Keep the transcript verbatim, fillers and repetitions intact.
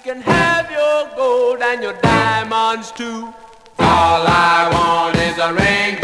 can have your gold and your diamonds too. All I want is a ring